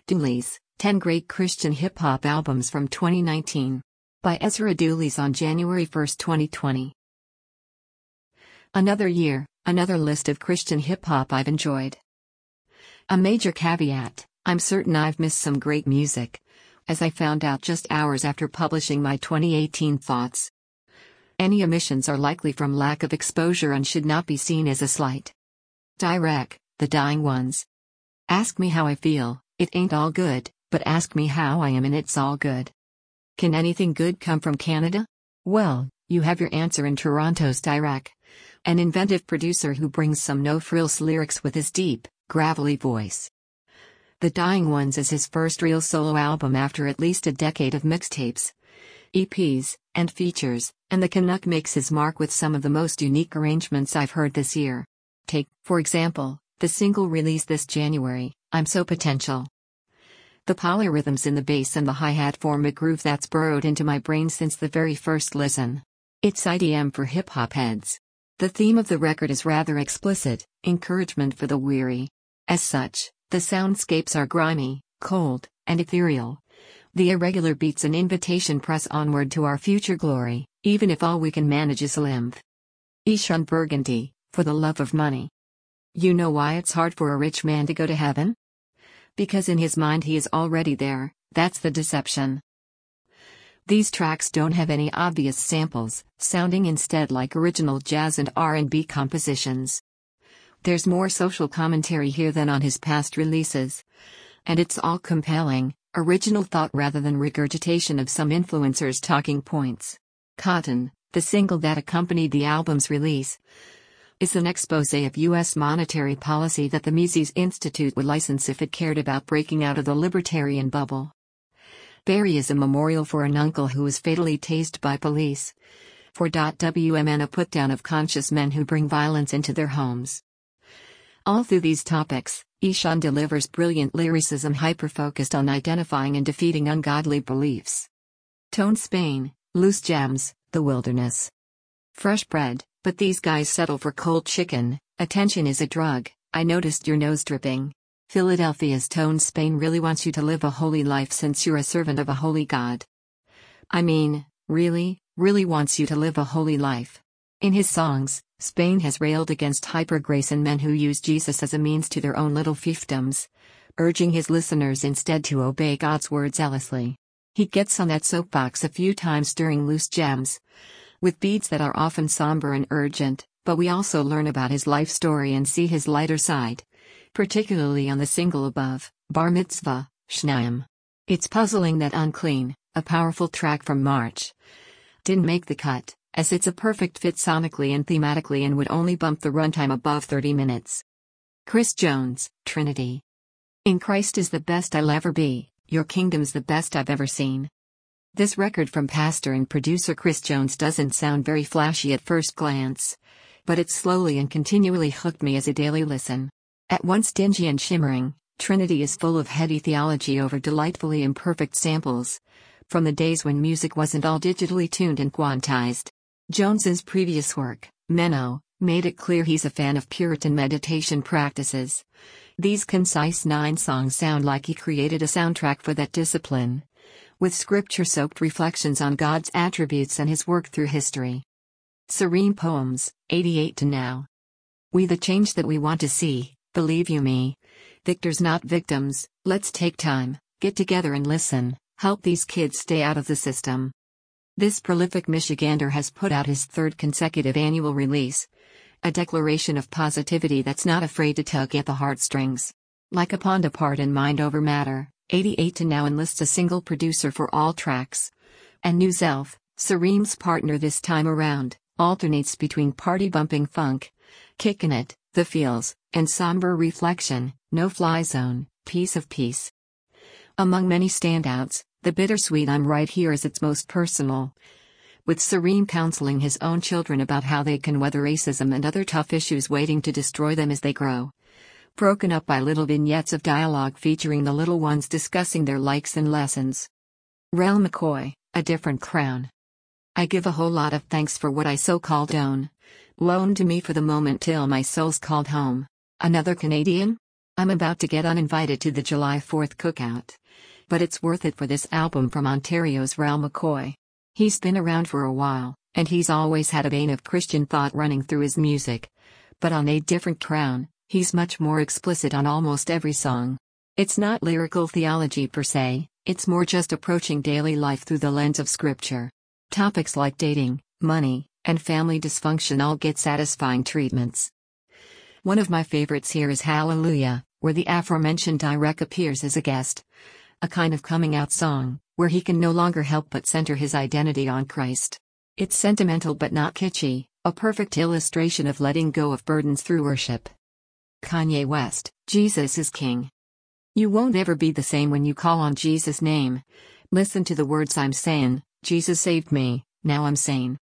Dooley's 10 Great Christian Hip Hop Albums from 2019. By Ezra Dooley's on January 1, 2020. Another year, another list of Christian hip hop I've enjoyed. A major caveat: I'm certain I've missed some great music, as I found out just hours after publishing my 2018 thoughts. Any omissions are likely from lack of exposure and should not be seen as a slight. Direct, The Dying Ones. Ask me how I feel, it ain't all good, but ask me how I am and it's all good. Can anything good come from Canada? Well, you have your answer in Toronto's Direct, an inventive producer who brings some no-frills lyrics with his deep, gravelly voice. The Dying Ones is his first real solo album after at least a decade of mixtapes, EPs, and features, and the Canuck makes his mark with some of the most unique arrangements I've heard this year. Take, for example, the single released this January, I'm So Potential. The polyrhythms in the bass and the hi-hat form a groove that's burrowed into my brain since the very first listen. It's IDM for hip-hop heads. The theme of the record is rather explicit, encouragement for the weary. As such, the soundscapes are grimy, cold, and ethereal. The irregular beats an invitation press onward to our future glory, even if all we can manage is lymph. Eshon Burgundy, For the Love of Money. You know why it's hard for a rich man to go to heaven? Because in his mind he is already there, that's the deception. These tracks don't have any obvious samples, sounding instead like original jazz and R&B compositions. There's more social commentary here than on his past releases. And it's all compelling, original thought rather than regurgitation of some influencer's talking points. Cotton, the single that accompanied the album's release, is an exposé of U.S. monetary policy that the Mises Institute would license if it cared about breaking out of the libertarian bubble. Barry is a memorial for an uncle who was fatally tased by police. For WMN, a put-down of conscious men who bring violence into their homes. All through these topics, Eshon delivers brilliant lyricism hyper-focused on identifying and defeating ungodly beliefs. Tone Spain, Loose Gems, The Wilderness. Fresh bread, but these guys settle for cold chicken. Attention is a drug, I noticed your nose dripping. Philadelphia's Tone Spain really wants you to live a holy life since you're a servant of a holy God. I mean, really wants you to live a holy life. In his songs, Spain has railed against hyper-grace and men who use Jesus as a means to their own little fiefdoms, urging his listeners instead to obey God's word zealously. He gets on that soapbox a few times during Loose Gems, with beats that are often somber and urgent, but we also learn about his life story and see his lighter side, particularly on the single above, Bar Mitzvah, Shnaim. It's puzzling that Unclean, a powerful track from March, didn't make the cut, as it's a perfect fit sonically and thematically and would only bump the runtime above 30 minutes. Chris Jones, Trinity. In Christ is the best I'll ever be, your kingdom's the best I've ever seen. This record from pastor and producer Chris Jones doesn't sound very flashy at first glance, but it slowly and continually hooked me as a daily listen. At once dingy and shimmering, Trinity is full of heady theology over delightfully imperfect samples, from the days when music wasn't all digitally tuned and quantized. Jones's previous work, Menno, made it clear he's a fan of Puritan meditation practices. These concise 9 songs sound like he created a soundtrack for that discipline, with scripture-soaked reflections on God's attributes and his work through history. Serene Poems, 88 to Now. We the change that we want to see, believe you me. Victors not victims, let's take time, get together and listen, help these kids stay out of the system. This prolific Michigander has put out his 3rd consecutive annual release, a declaration of positivity that's not afraid to tug at the heartstrings. Like a pond apart and mind over matter, 88 to Now enlists a single producer for all tracks. And New Zelf, Sareem's partner this time around, alternates between party-bumping funk, kickin' it, the feels, and somber reflection, no fly zone, piece of peace. Among many standouts, the bittersweet I'm Right Here is its most personal, with Sareem counseling his own children about how they can weather racism and other tough issues waiting to destroy them as they grow. Broken up by little vignettes of dialogue featuring the little ones discussing their likes and lessons. Rel McCoy, A Different Crown. I give a whole lot of thanks for what I so-called own, loaned to me for the moment till my soul's called home. Another Canadian? I'm about to get uninvited to the July 4th cookout. But it's worth it for this album from Ontario's Ralph McCoy. He's been around for a while, and he's always had a vein of Christian thought running through his music. But on A Different Crown, he's much more explicit on almost every song. It's not lyrical theology per se, it's more just approaching daily life through the lens of scripture. Topics like dating, money, and family dysfunction all get satisfying treatments. One of my favorites here is Hallelujah, where the aforementioned Direk appears as a guest. A kind of coming out song, where he can no longer help but center his identity on Christ. It's sentimental but not kitschy, a perfect illustration of letting go of burdens through worship. Kanye West, Jesus is King. You won't ever be the same when you call on Jesus' name. Listen to the words I'm saying, Jesus saved me, now I'm sane.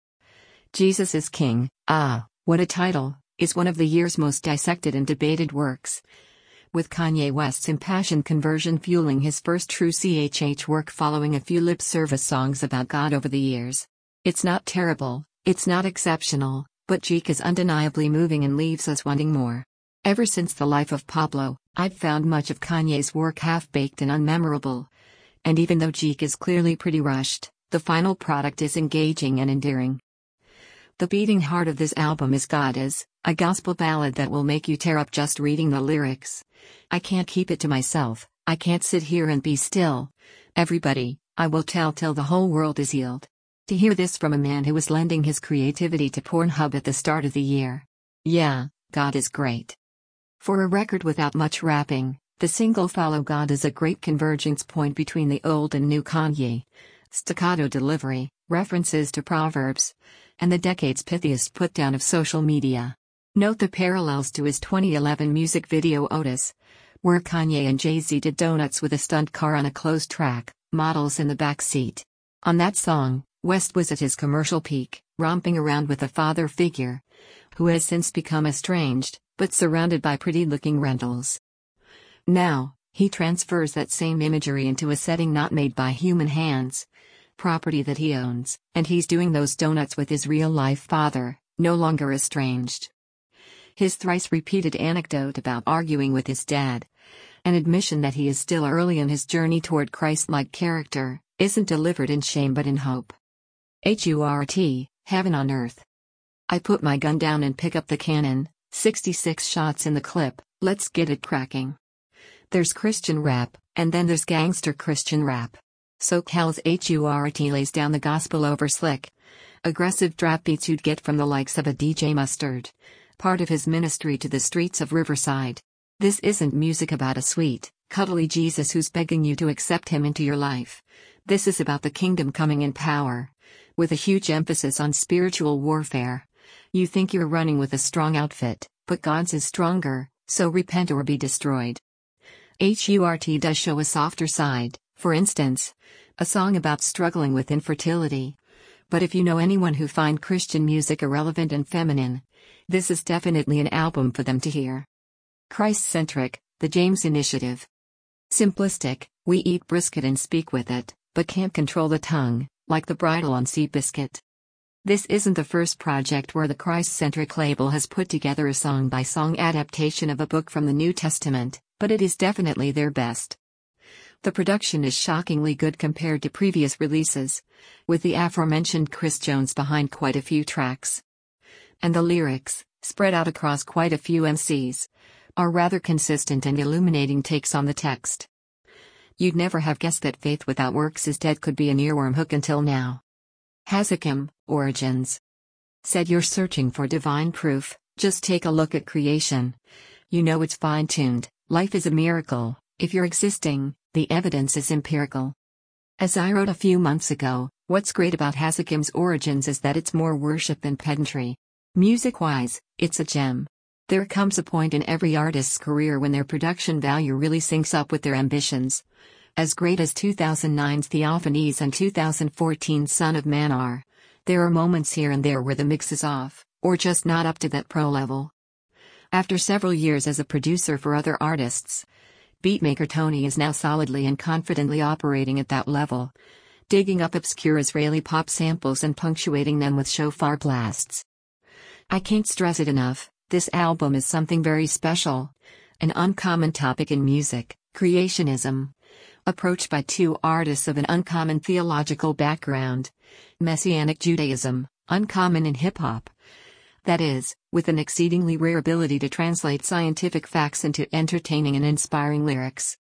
Jesus is King, what a title, is one of the year's most dissected and debated works. With Kanye West's impassioned conversion fueling his first true CHH work following a few lip service songs about God over the years. It's not terrible, it's not exceptional, but Jeek is undeniably moving and leaves us wanting more. Ever since The Life of Pablo, I've found much of Kanye's work half-baked and unmemorable. And even though Jeek is clearly pretty rushed, the final product is engaging and endearing. The beating heart of this album is God Is, a gospel ballad that will make you tear up just reading the lyrics. I can't keep it to myself, I can't sit here and be still. Everybody, I will tell till the whole world is healed. To hear this from a man who was lending his creativity to Pornhub at the start of the year. Yeah, God is great. For a record without much rapping, the single Follow God is a great convergence point between the old and new Kanye. Staccato delivery, references to Proverbs, and the decade's pithiest putdown of social media. Note the parallels to his 2011 music video Otis, where Kanye and Jay-Z did donuts with a stunt car on a closed track, models in the back seat. On that song, West was at his commercial peak, romping around with a father figure, who has since become estranged, but surrounded by pretty-looking rentals. Now, he transfers that same imagery into a setting not made by human hands, property that he owns, and he's doing those donuts with his real-life father, no longer estranged. His thrice-repeated anecdote about arguing with his dad, an admission that he is still early in his journey toward Christ-like character, isn't delivered in shame but in hope. HURT, Heaven on Earth. I put my gun down and pick up the cannon, 66 shots in the clip, let's get it cracking. There's Christian rap, and then there's gangster Christian rap. SoCal's HURT lays down the gospel over slick, aggressive drop beats you'd get from the likes of a DJ Mustard, part of his ministry to the streets of Riverside. This isn't music about a sweet, cuddly Jesus who's begging you to accept him into your life. This is about the kingdom coming in power, with a huge emphasis on spiritual warfare. You think you're running with a strong outfit, but God's is stronger, so repent or be destroyed. HURT does show a softer side, for instance, a song about struggling with infertility. But if you know anyone who find Christian music irrelevant and feminine, this is definitely an album for them to hear. Christ-centric, the James Initiative. Simplistic, we eat brisket and speak with it, but can't control the tongue, like the bridle on Seabiscuit. This isn't the first project where the Christ-centric label has put together a song-by-song adaptation of a book from the New Testament, but it is definitely their best. The production is shockingly good compared to previous releases, with the aforementioned Chris Jones behind quite a few tracks. And the lyrics, spread out across quite a few MCs, are rather consistent and illuminating takes on the text. You'd never have guessed that Faith Without Works is Dead could be an earworm hook until now. Hazakim, Origins. Said you're searching for divine proof, just take a look at creation. You know it's fine-tuned, life is a miracle, if you're existing, the evidence is empirical. As I wrote a few months ago, what's great about Hazakim's Origins is that it's more worship than pedantry. Music-wise, it's a gem. There comes a point in every artist's career when their production value really syncs up with their ambitions. As great as 2009's Theophanies and 2014's Son of Man are, there are moments here and there where the mix is off, or just not up to that pro level. After several years as a producer for other artists, beatmaker Tony is now solidly and confidently operating at that level, digging up obscure Israeli pop samples and punctuating them with shofar blasts. I can't stress it enough, this album is something very special, An uncommon topic in music, creationism. Approached by two artists of an uncommon theological background. Messianic Judaism, uncommon in hip hop. That is, with an exceedingly rare ability to translate scientific facts into entertaining and inspiring lyrics.